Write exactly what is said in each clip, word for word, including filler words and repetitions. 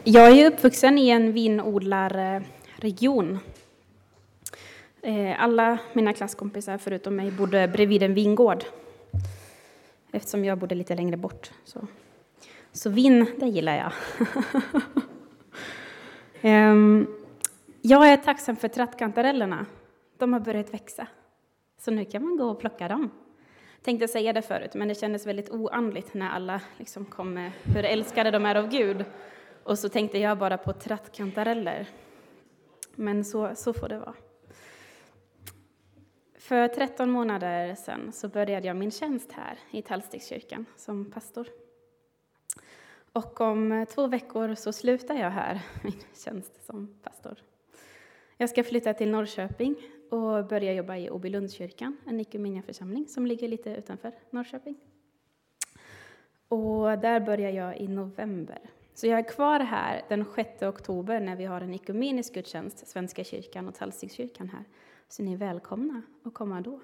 Jag är ju uppvuxen i en vinodlarregion. Alla mina klasskompisar förutom mig bodde bredvid en vingård. Eftersom jag bodde lite längre bort. Så, så vin, det gillar jag. Jag är tacksam för trattkantarellerna. De har börjat växa. Så nu kan man gå och plocka dem. Tänkte säga det förut, men det kändes väldigt oandligt när alla liksom kom med hur älskade de är av Gud. Och så tänkte jag bara på trattkantareller. Men så, så får det vara. För tretton månader sedan så började jag min tjänst här i Tallstegskyrkan som pastor. Och om två veckor så slutar jag här min tjänst som pastor. Jag ska flytta till Norrköping och börja jobba i Åbylundskyrkan, en Equmeniaförsamling som ligger lite utanför Norrköping. Och där börjar jag i november. Så jag är kvar här den sjätte oktober när vi har en ekumenisk gudstjänst, Svenska kyrkan och Tallstegskyrkan här. Så ni är välkomna att komma då.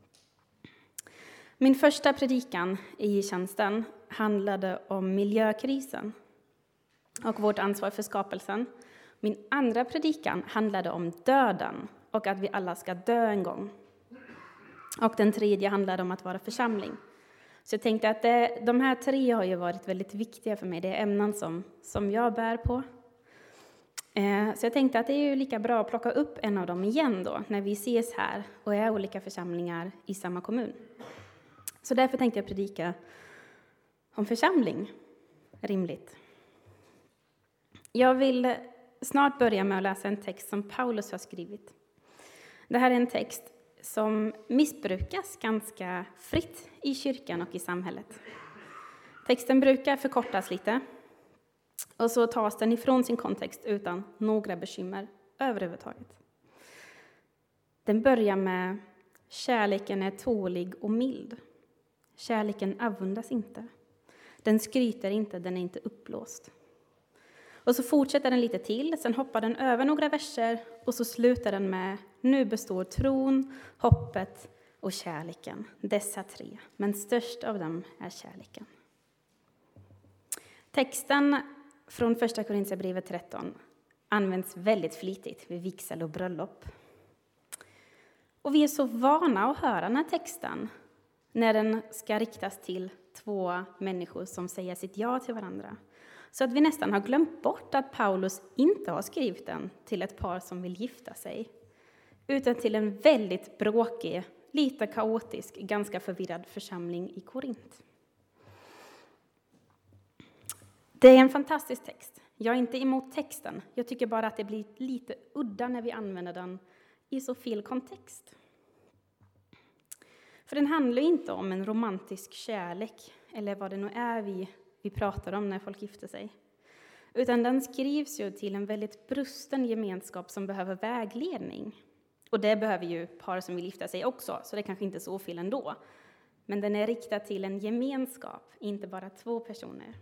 Min första predikan i tjänsten handlade om miljökrisen och vårt ansvar för skapelsen. Min andra predikan handlade om döden och att vi alla ska dö en gång. Och den tredje handlade om att vara församling. Så jag tänkte att det, de här tre har ju varit väldigt viktiga för mig. Det är ämnen som, som jag bär på. Eh, så jag tänkte att det är ju lika bra att plocka upp en av dem igen då. När vi ses här och är olika församlingar i samma kommun. Så därför tänkte jag predika om församling. Rimligt. Jag vill snart börja med att läsa en text som Paulus har skrivit. Det här är en text som missbrukas ganska fritt i kyrkan och i samhället. Texten brukar förkortas lite och så tas den ifrån sin kontext utan några bekymmer överhuvudtaget. Den börjar med: kärleken är tålig och mild. Kärleken avundas inte. Den skryter inte, den är inte uppblåst. Och så fortsätter den lite till, sen hoppar den över några verser och så slutar den med: nu består tron, hoppet och kärleken, dessa tre, men störst av dem är kärleken. Texten från första Korinthierbrevet tretton används väldigt flitigt vid vigsel och bröllop. Och vi är så vana att höra den här texten när den ska riktas till två människor som säger sitt ja till varandra. Så att vi nästan har glömt bort att Paulus inte har skrivit den till ett par som vill gifta sig. Utan till en väldigt bråkig, lite kaotisk, ganska förvirrad församling i Korint. Det är en fantastisk text. Jag är inte emot texten. Jag tycker bara att det blir lite udda när vi använder den i så fel kontext. För den handlar inte om en romantisk kärlek, eller vad det nu är vi, vi pratar om när folk gifter sig. Utan den skrivs ju till en väldigt brusten gemenskap som behöver vägledning. Och det behöver ju par som vill gifta sig också, så det är kanske inte så fel ändå. Men den är riktad till en gemenskap, inte bara två personer.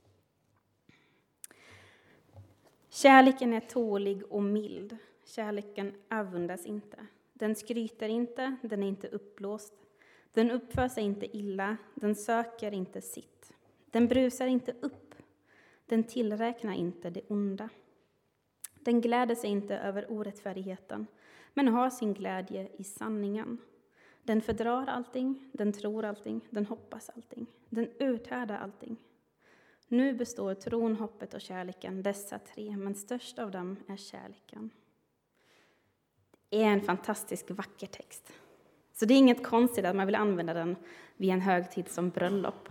Kärleken är tålig och mild. Kärleken avundas inte. Den skryter inte, den är inte uppblåst. Den uppför sig inte illa, den söker inte sitt. Den brusar inte upp, den tillräknar inte det onda. Den gläder sig inte över orättfärdigheten, men har sin glädje i sanningen. Den fördrar allting, den tror allting, den hoppas allting. Den uthärdar allting. Nu består tron, hoppet och kärleken, dessa tre, men störst av dem är kärleken. Det är en fantastisk vacker text. Så det är inget konstigt att man vill använda den vid en högtid som bröllop.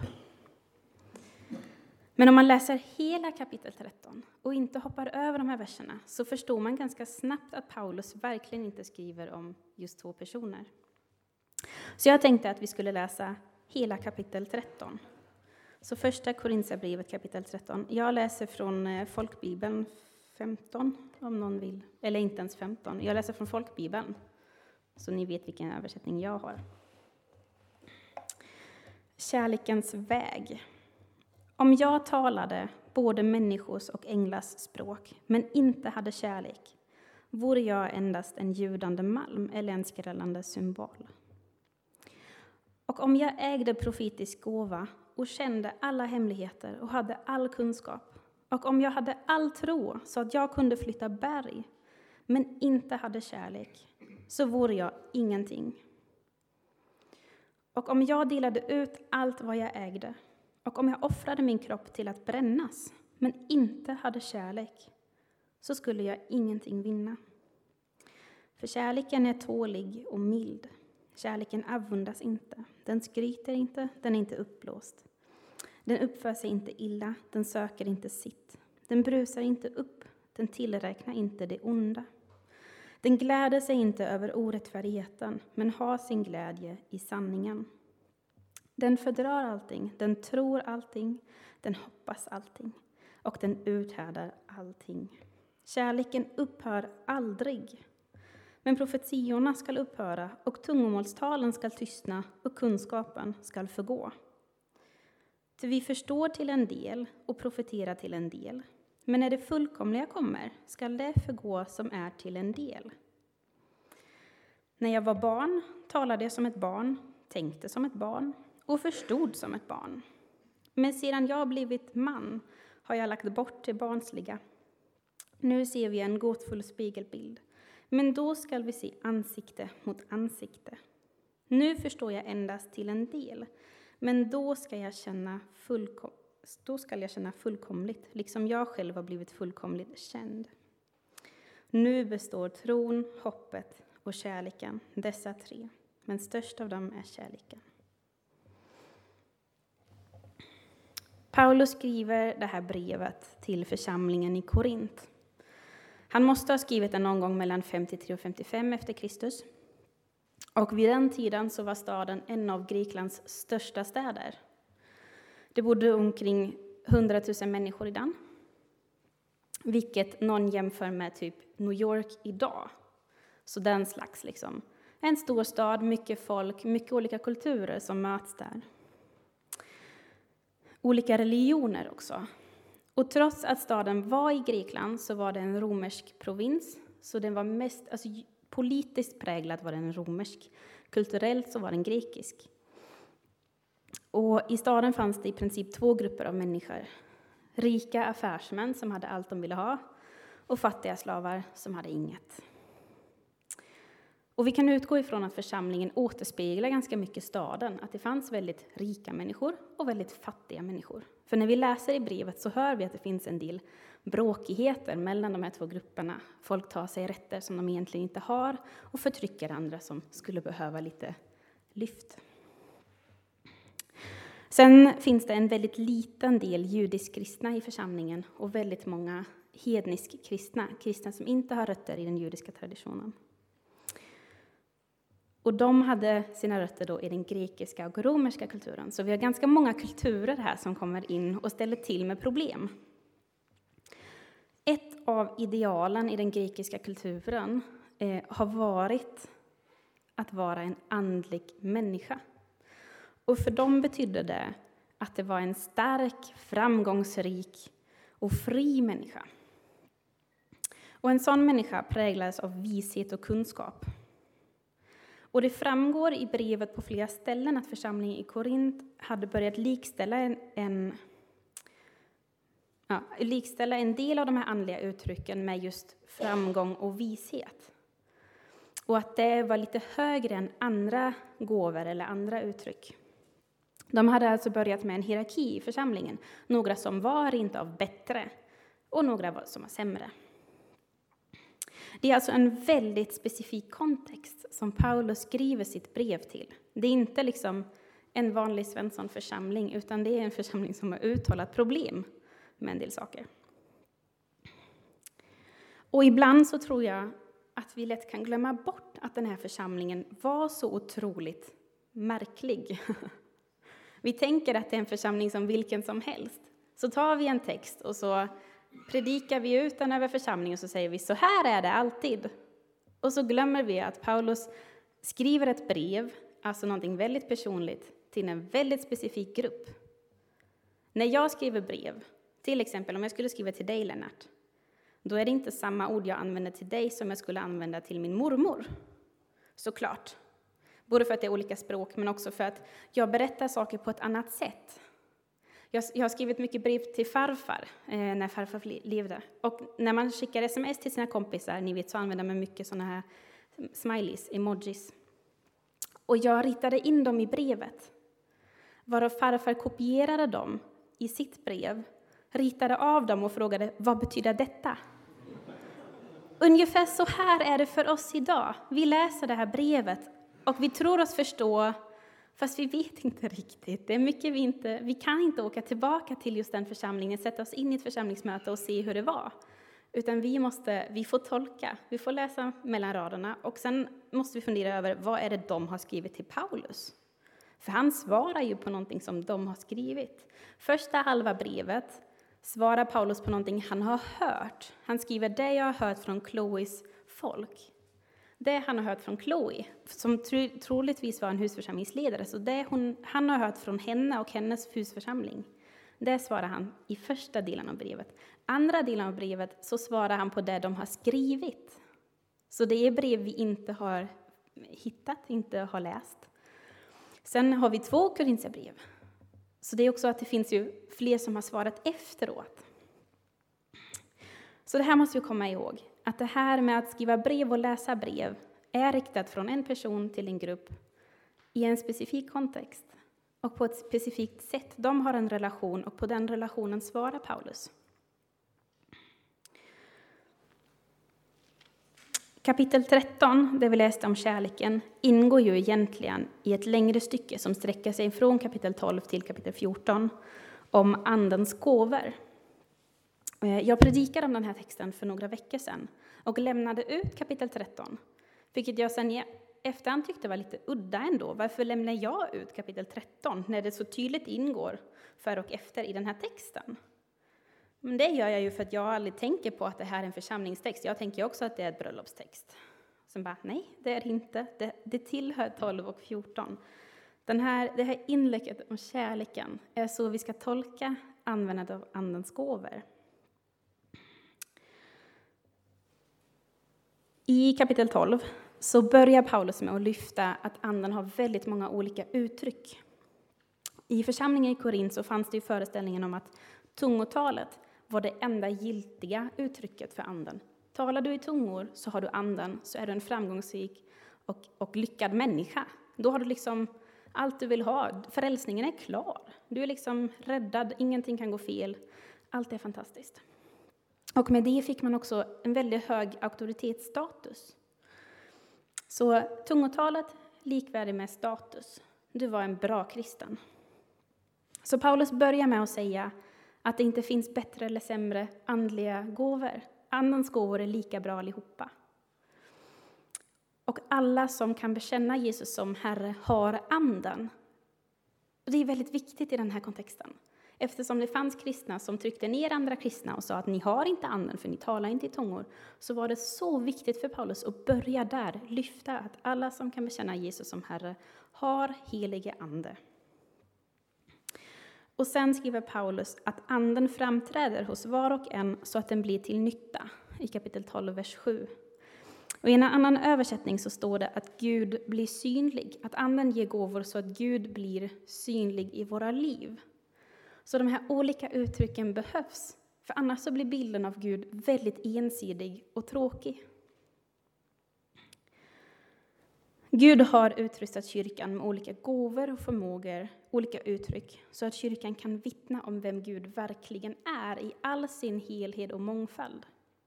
Men om man läser hela kapitel tretton och inte hoppar över de här verserna så förstår man ganska snabbt att Paulus verkligen inte skriver om just två personer. Så jag tänkte att vi skulle läsa hela kapitel tretton. Så första Korinthierbrevet kapitel tretton. Jag läser från Folkbibeln femton om någon vill. Eller inte ens femton. Jag läser från Folkbibeln. Så ni vet vilken översättning jag har. Kärlekens väg. Om jag talade både människors och änglars språk, men inte hade kärlek, vore jag endast en ljudande malm eller en skrällande symbol. Och om jag ägde profetisk gåva och kände alla hemligheter och hade all kunskap Och om jag hade all tro så att jag kunde flytta berg, men inte hade kärlek, så vore jag ingenting. Och om jag delade ut allt vad jag ägde, och om jag offrade min kropp till att brännas, men inte hade kärlek, så skulle jag ingenting vinna. För kärleken är tålig och mild. Kärleken avundas inte. Den skryter inte, den är inte uppblåst. Den uppför sig inte illa, den söker inte sitt. Den brusar inte upp, den tillräknar inte det onda. Den gläder sig inte över orättfärdigheten, men har sin glädje i sanningen. Den fördrar allting, den tror allting, den hoppas allting, och den uthärdar allting. Kärleken upphör aldrig. Men profetiorna skall upphöra, och tungomålstalen skall tystna, och kunskapen skall förgå. För vi förstår till en del och profeterar till en del. Men när det fullkomliga kommer skall det förgå som är till en del. När jag var barn talade jag som ett barn, tänkte som ett barn och förstod som ett barn. Men sedan jag blivit man har jag lagt bort det barnsliga. Nu ser vi en gåtfull spegelbild. Men då skall vi se ansikte mot ansikte. Nu förstår jag endast till en del. Men då ska jag känna, fullkom- då ska jag känna fullkomligt, liksom jag själv har blivit fullkomligt känd. Nu består tron, hoppet och kärleken, dessa tre. Men störst av dem är kärleken. Paulus skriver det här brevet till församlingen i Korint. Han måste ha skrivit det någon gång mellan femtiotre och femtiofem efter Kristus. Och vid den tiden så var staden en av Greklands största städer. Det bodde omkring hundratusen människor i den. Vilket någon jämför med typ New York idag. Så den slags liksom. En stor stad, mycket folk, mycket olika kulturer som möts där. Olika religioner också. Och trots att staden var i Grekland så var det en romersk provins. Så den var mest, alltså politiskt präglad var den romersk. Kulturellt så var den grekisk. Och i staden fanns det i princip två grupper av människor. Rika affärsmän som hade allt de ville ha. Och fattiga slavar som hade inget. Och vi kan utgå ifrån att församlingen återspeglar ganska mycket staden. Att det fanns väldigt rika människor och väldigt fattiga människor. För när vi läser i brevet så hör vi att det finns en del bråkigheter mellan de här två grupperna. Folk tar sig rätter som de egentligen inte har och förtrycker andra som skulle behöva lite lyft. Sen finns det en väldigt liten del judisk kristna i församlingen och väldigt många hednisk kristna, kristna som inte har rötter i den judiska traditionen. Och de hade sina rötter då i den grekiska och romerska kulturen. Så vi har ganska många kulturer här som kommer in och ställer till med problem. Ett av idealen i den grekiska kulturen eh, har varit att vara en andlig människa. Och för dem betydde det att det var en stark, framgångsrik och fri människa. Och en sån människa präglades av vishet och kunskap. Och det framgår i brevet på flera ställen att församlingen i Korint hade börjat likställa en, en, ja, likställa en del av de här andliga uttrycken med just framgång och vishet. Och att det var lite högre än andra gåvor eller andra uttryck. De hade alltså börjat med en hierarki i församlingen. Några som var rent av bättre och några som var sämre. Det är alltså en väldigt specifik kontext som Paulus skriver sitt brev till. Det är inte liksom en vanlig Svensson-församling, utan det är en församling som har uttalat problem med en del saker. Och ibland så tror jag att vi lätt kan glömma bort att den här församlingen var så otroligt märklig. Vi tänker att det är en församling som vilken som helst. Så tar vi en text och så predikar vi ut den över församlingen och så säger vi så här är det alltid. Och så glömmer vi att Paulus skriver ett brev, alltså någonting väldigt personligt, till en väldigt specifik grupp. När jag skriver brev, till exempel om jag skulle skriva till dig Lennart, då är det inte samma ord jag använder till dig som jag skulle använda till min mormor. Såklart. Både för att det är olika språk men också för att jag berättar saker på ett annat sätt. Jag, jag har skrivit mycket brev till farfar eh, när farfar levde. Och när man skickar sms till sina kompisar, ni vet, så använder man mycket sådana här smileys, emojis. Och jag ritade in dem i brevet. Varav farfar kopierade dem i sitt brev, ritade av dem och frågade, vad betyder detta? Ungefär så här är det för oss idag. Vi läser det här brevet och vi tror oss förstå, fast vi vet inte riktigt. Det är mycket vi inte, vi kan inte åka tillbaka till just den församlingen, sätta oss in i ett församlingsmöte och se hur det var. Utan vi måste, vi får tolka, vi får läsa mellan raderna och sen måste vi fundera över vad är det de har skrivit till Paulus. För han svarar ju på någonting som de har skrivit. Första halva brevet svarar Paulus på någonting han har hört. Han skriver det jag har hört från Chloes folk. Det han har hört från Chloe, som tro, troligtvis var en husförsamlingsledare. Så det hon, han har hört från henne och hennes husförsamling. Det svarar han i första delen av brevet. Andra delen av brevet så svarar han på det de har skrivit. Så det är brev vi inte har hittat, inte har läst. Sen har vi två Korinthierbrev. Så det är också att det finns ju fler som har svarat efteråt. Så det här måste vi komma ihåg. Att det här med att skriva brev och läsa brev är riktat från en person till en grupp i en specifik kontext. Och på ett specifikt sätt. De har en relation och på den relationen svarar Paulus. Kapitel tretton, det vi läste om kärleken, ingår ju egentligen i ett längre stycke som sträcker sig från kapitel tolv till kapitel fjorton om andens gåvor. Jag predikade om den här texten för några veckor sedan och lämnade ut kapitel tretton, vilket jag sen i efterhand tyckte var lite udda ändå. Varför lämnar jag ut kapitel tretton när det så tydligt ingår för och efter i den här texten? Men det gör jag ju för att jag aldrig tänker på att det här är en församlingstext. Jag tänker också att det är ett bröllopstext. Sen bara, nej, det är det inte. Det, det tillhör tolv och fjorton. Den här, det här inlägget om kärleken är så vi ska tolka användandet av andens gåvor. I kapitel tolv så börjar Paulus med att lyfta att anden har väldigt många olika uttryck. I församlingen i Korint så fanns det ju föreställningen om att tungotalet var det enda giltiga uttrycket för anden. Talar du i tungor så har du anden, så är du en framgångsrik och, och lyckad människa. Då har du liksom allt du vill ha. Frälsningen är klar. Du är liksom räddad, ingenting kan gå fel. Allt är fantastiskt. Och med det fick man också en väldigt hög auktoritetsstatus. Så tungotalet likvärdigt med status. Du var en bra kristen. Så Paulus börjar med att säga att det inte finns bättre eller sämre andliga gåvor. Andens gåvor är lika bra allihopa. Och alla som kan bekänna Jesus som Herre har anden. Och det är väldigt viktigt i den här kontexten. Eftersom det fanns kristna som tryckte ner andra kristna och sa att ni har inte anden för ni talar inte i tungor. Så var det så viktigt för Paulus att börja där, lyfta att alla som kan bekänna Jesus som Herre har helige ande. Och sen skriver Paulus att anden framträder hos var och en så att den blir till nytta i kapitel tolv, vers sju. Och i en annan översättning så står det att Gud blir synlig. Att anden ger gåvor så att Gud blir synlig i våra liv. Så de här olika uttrycken behövs. För annars så blir bilden av Gud väldigt ensidig och tråkig. Gud har utrustat kyrkan med olika gåvor och förmågor, olika uttryck, så att kyrkan kan vittna om vem Gud verkligen är i all sin helhet och mångfald.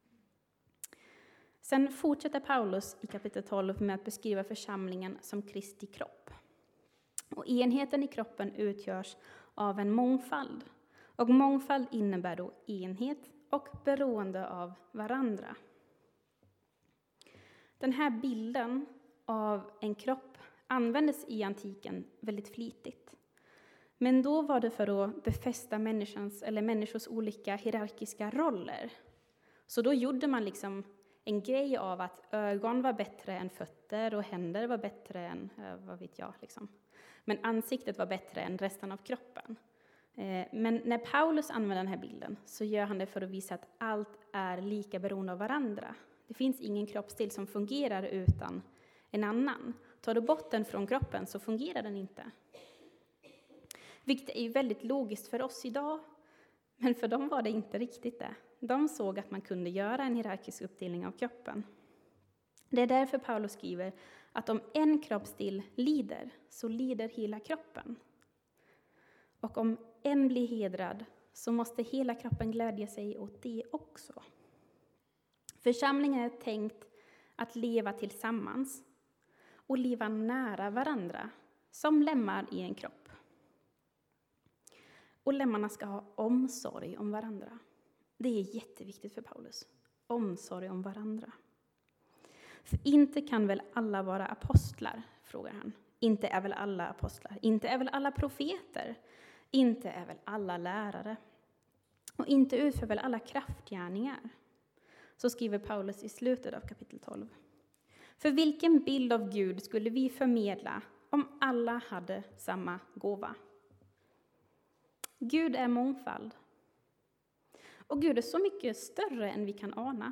Sen fortsätter Paulus i kapitel tolv med att beskriva församlingen som Kristi kropp. Och enheten i kroppen utgörs av en mångfald. Och mångfald innebär då enhet och beroende av varandra. Den här bilden av en kropp användes i antiken väldigt flitigt. Men då var det för att befästa människans eller människors olika hierarkiska roller. Så då gjorde man liksom en grej av att ögon var bättre än fötter och händer var bättre än, vad vet jag liksom. Men ansiktet var bättre än resten av kroppen. Men när Paulus använder den här bilden så gör han det för att visa att allt är lika beroende av varandra. Det finns ingen kroppsdel som fungerar utan en annan. Tar du bort den från kroppen så fungerar den inte. Vilket är ju väldigt logiskt för oss idag, men för dem var det inte riktigt det. De såg att man kunde göra en hierarkisk uppdelning av kroppen. Det är därför Paulus skriver att om en kroppsdel lider, så lider hela kroppen. Och om en blir hedrad, så måste hela kroppen glädja sig åt det också. Församlingen är tänkt att leva tillsammans och leva nära varandra som lemmar i en kropp. Och lemmarna ska ha omsorg om varandra. Det är jätteviktigt för Paulus. Omsorg om varandra. För inte kan väl alla vara apostlar, frågar han. Inte är väl alla apostlar. Inte är väl alla profeter. Inte är väl alla lärare. Och inte utför väl alla kraftgärningar. Så skriver Paulus i slutet av kapitel tolv. För vilken bild av Gud skulle vi förmedla om alla hade samma gåva? Gud är mångfald. Och Gud är så mycket större än vi kan ana.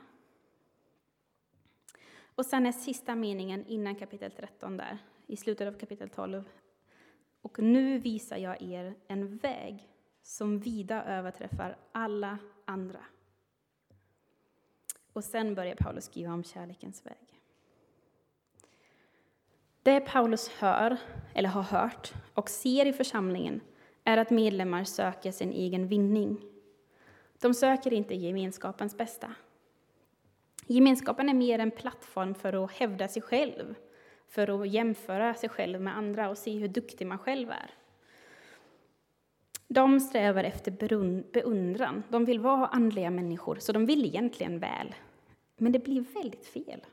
Och sen är sista meningen innan kapitel tretton där, i slutet av kapitel tolv. Och nu visar jag er en väg som vida överträffar alla andra. Och sen börjar Paulus skriva om kärlekens väg. Det Paulus hör, eller har hört, och ser i församlingen är att medlemmar söker sin egen vinning. De söker inte gemenskapens bästa. Gemenskapen är mer en plattform för att hävda sig själv, för att jämföra sig själv med andra och se hur duktig man själv är. De strävar efter beundran. De vill vara andliga människor, så de vill egentligen väl. Men det blir väldigt fel.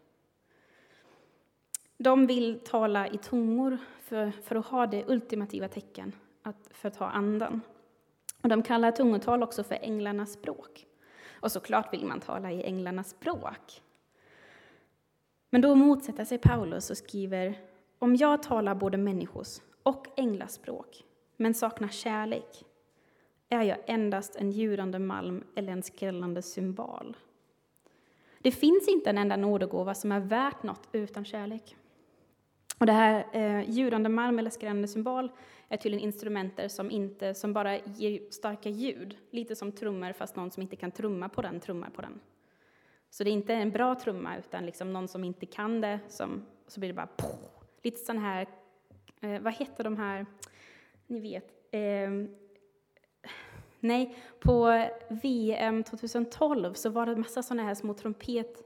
De vill tala i tungor för, för att ha det ultimativa tecken, att förta andan. Och de kallar tungotal också för änglarnas språk. Och såklart vill man tala i änglarnas språk. Men då motsätter sig Paulus och skriver: om jag talar både människors och änglars språk, men saknar kärlek, är jag endast en ljudande malm eller en skrällande symbol. Det finns inte en enda nådegåva som är värt något utan kärlek. Och det här eh, ljudande malm eller skrällande symbol är tydligen instrumenter som, inte, som bara ger starka ljud. Lite som trummor, fast någon som inte kan trumma på den trummar på den. Så det är inte en bra trumma, utan liksom någon som inte kan det. Som, så blir det bara poff. Lite sån här, eh, vad heter de här, ni vet. Eh, nej, på V M tjugohundratolv så var det en massa såna här små trumpet.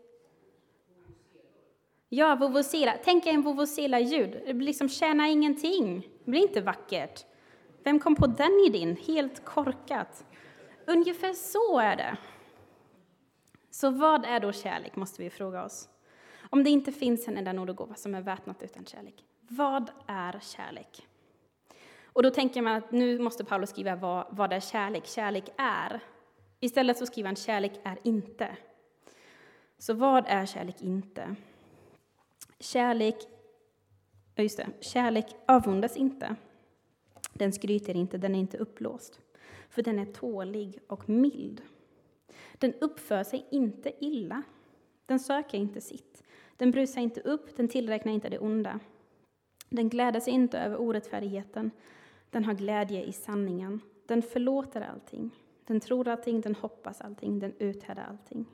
Ja, vuvuzela. Tänk en vuvuzela-ljud. Det blir liksom tjänar ingenting. Det blir inte vackert. Vem kom på den idén? Helt korkat. Ungefär så är det. Så vad är då kärlek, måste vi fråga oss. Om det inte finns en enda nådegåva som är värt något utan kärlek. Vad är kärlek? Och då tänker man att nu måste Paulus skriva vad, vad är kärlek. Kärlek är. Istället så skriver han kärlek är inte. Så vad är kärlek inte? Kärlek, just det, kärlek avundas inte. Den skryter inte, den är inte upplåst. För den är tålig och mild. Den uppför sig inte illa. Den söker inte sitt. Den brusar inte upp, den tillräknar inte det onda. Den gläder sig inte över orättfärdigheten. Den har glädje i sanningen. Den förlåter allting. Den tror allting, den hoppas allting, den uthärdar allting.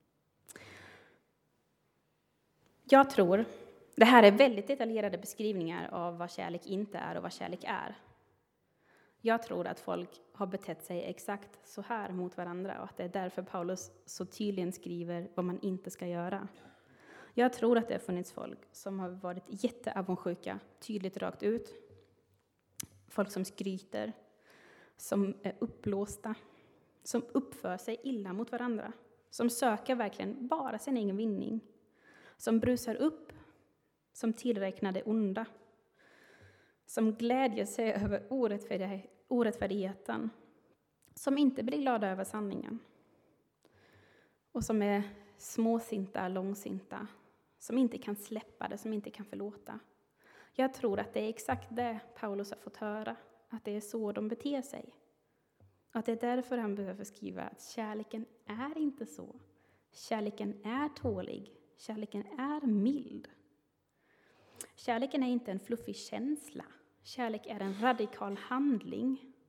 Jag tror, det här är väldigt detaljerade beskrivningar av vad kärlek inte är och vad kärlek är. Jag tror att folk har betett sig exakt så här mot varandra och att det är därför Paulus så tydligen skriver vad man inte ska göra. Jag tror att det har funnits folk som har varit jätteavundsjuka, tydligt rakt ut. Folk som skryter, som är uppblåsta, som uppför sig illa mot varandra. Som söker verkligen bara sin egen vinning. Som brusar upp, som tillräknar det onda. Som glädjer sig över orättfärdigheten. Som inte blir glada över sanningen. Och som är småsinta, långsinta. Som inte kan släppa det, som inte kan förlåta. Jag tror att det är exakt det Paulus har fått höra. Att det är så de beter sig. Att det är därför han behöver skriva att kärleken är inte så. Kärleken är tålig. Kärleken är mild. Kärleken är inte en fluffig känsla. Kärlek är en radikal handling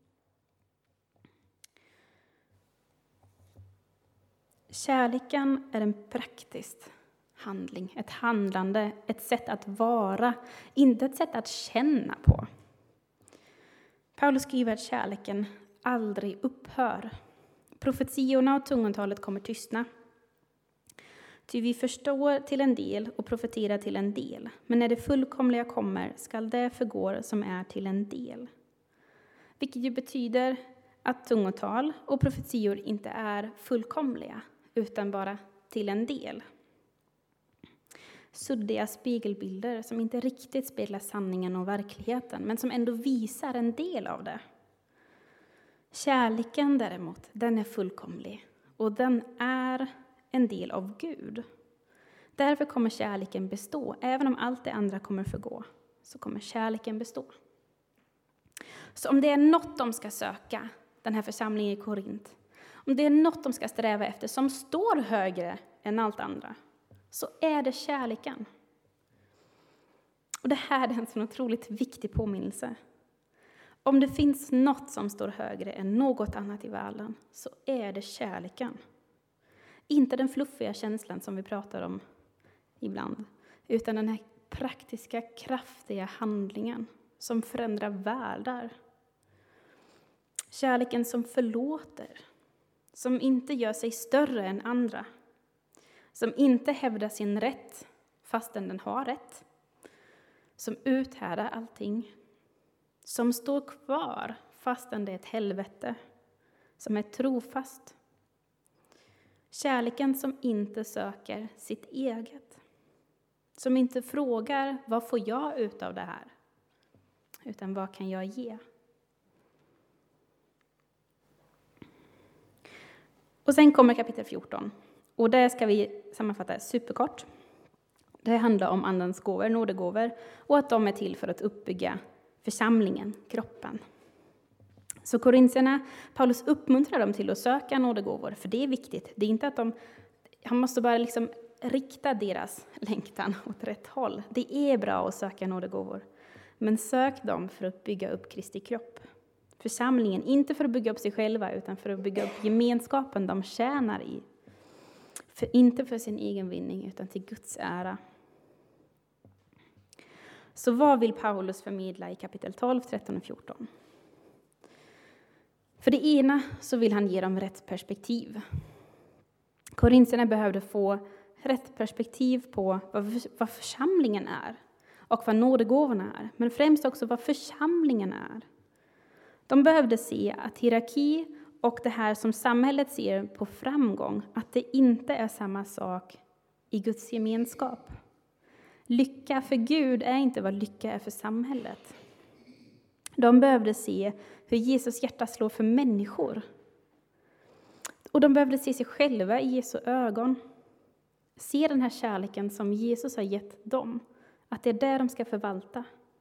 Kärleken är en praktisk handling, ett handlande, ett sätt att vara, inte ett sätt att känna på. Paulus skriver att kärleken aldrig upphör. Profetiorna och tungotalet kommer tystna. Ty vi förstår till en del och profeterar till en del. Men när det fullkomliga kommer skall det förgå som är till en del. Vilket ju betyder att tungotal och profetior inte är fullkomliga, utan bara till en del. Suddiga spegelbilder som inte riktigt speglar sanningen och verkligheten, men som ändå visar en del av det. Kärleken däremot, den är fullkomlig och den är en del av Gud. Därför kommer kärleken bestå, även om allt det andra kommer förgå, så kommer kärleken bestå. Så om det är något de ska söka, den här församlingen i Korint, om det är något de ska sträva efter som står högre än allt andra, så är det kärleken. Och det här är en så otroligt viktig påminnelse. Om det finns något som står högre än något annat i världen, så är det kärleken. Inte den fluffiga känslan som vi pratar om ibland, utan den här praktiska, kraftiga handlingen som förändrar världar. Kärleken som förlåter, som inte gör sig större än andra, som inte hävdar sin rätt fastän den har rätt, som uthärdar allting, som står kvar fastän det är ett helvete, som är trofast. Kärleken som inte söker sitt eget, som inte frågar vad får jag ut av det här, utan vad kan jag ge? Och sen kommer kapitel fjorton. Och där ska vi sammanfatta superkort. Det handlar om andens gåvor, nådegåvor, och att de är till för att uppbygga församlingen, kroppen. Så korintierna, Paulus uppmuntrar dem till att söka nådegåvor, för det är viktigt. Det är inte att de, han måste bara liksom rikta deras längtan åt rätt håll. Det är bra att söka nådegåvor, men sök dem för att bygga upp Kristi kropp. Församlingen, inte för att bygga upp sig själva, utan för att bygga upp gemenskapen de tjänar i. För, inte för sin egen vinning, utan till Guds ära. Så vad vill Paulus förmedla i kapitel tolv, tretton och fjorton? För det ena så vill han ge dem rätt perspektiv. Korintierna behövde få rätt perspektiv på vad, vad församlingen är och vad nådegåvorna är. Men främst också vad församlingen är. De behövde se att hierarki och det här som samhället ser på framgång, att det inte är samma sak i Guds gemenskap. Lycka för Gud är inte vad lycka är för samhället. De behövde se hur Jesus hjärta slår för människor. Och de behövde se sig själva i Jesu ögon. Se den här kärleken som Jesus har gett dem. Att det är där de ska förvalta.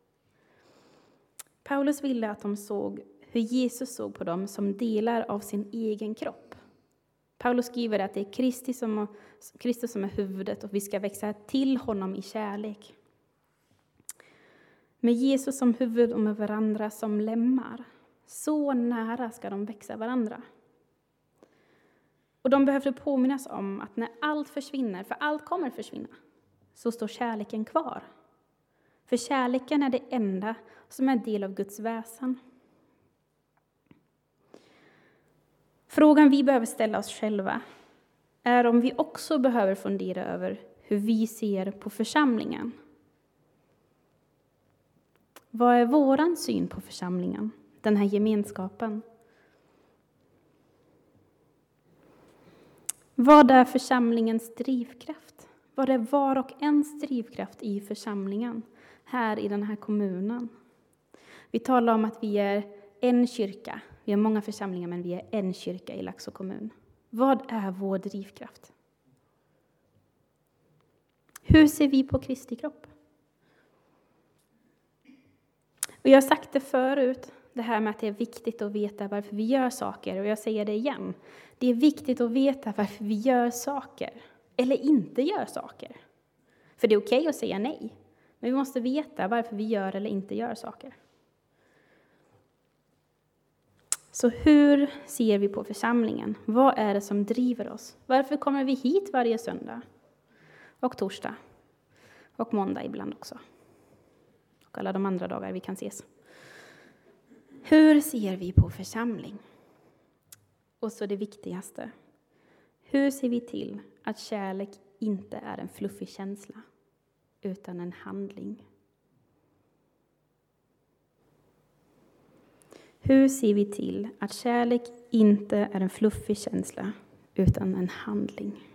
Paulus ville att de såg hur Jesus såg på dem som delar av sin egen kropp. Paulus skriver att det är Kristus som, Kristus som är huvudet och vi ska växa till honom i kärlek. Med Jesus som huvud och med varandra som lemmar. Så nära ska de växa varandra. Och de behövde påminnas om att när allt försvinner, för allt kommer försvinna, så står kärleken kvar. För kärleken är det enda som är en del av Guds väsen. Frågan vi behöver ställa oss själva är om vi också behöver fundera över hur vi ser på församlingen. Vad är våran syn på församlingen, den här gemenskapen? Vad är församlingens drivkraft? Vad är var och ens drivkraft i församlingen, här i den här kommunen? Vi talar om att vi är en kyrka. Vi har många församlingar, men vi är en kyrka i Laxå kommun. Vad är vår drivkraft? Hur ser vi på Kristi kropp? Och jag har sagt det förut, det här med att det är viktigt att veta varför vi gör saker. Och jag säger det igen. Det är viktigt att veta varför vi gör saker. Eller inte gör saker. För det är okej att säga nej. Men vi måste veta varför vi gör eller inte gör saker. Så hur ser vi på församlingen? Vad är det som driver oss? Varför kommer vi hit varje söndag? Och torsdag. Och måndag ibland också. Och alla de andra dagar vi kan ses. Hur ser vi på församling? Och så det viktigaste. Hur ser vi till att kärlek inte är en fluffig känsla, utan en handling? Hur ser vi till att kärlek inte är en fluffig känsla, utan en handling?